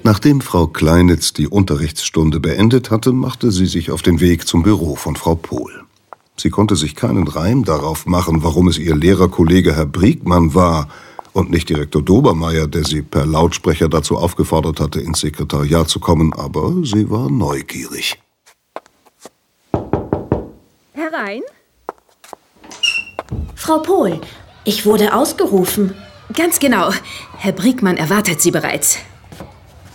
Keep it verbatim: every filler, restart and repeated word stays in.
Nachdem Frau Kleinitz die Unterrichtsstunde beendet hatte, machte sie sich auf den Weg zum Büro von Frau Pohl. Sie konnte sich keinen Reim darauf machen, warum es ihr Lehrerkollege Herr Briegmann war und nicht Direktor Dobermeier, der sie per Lautsprecher dazu aufgefordert hatte, ins Sekretariat zu kommen, aber sie war neugierig. Herein? Frau Pohl, ich wurde ausgerufen. Ganz genau. Herr Briegmann erwartet Sie bereits.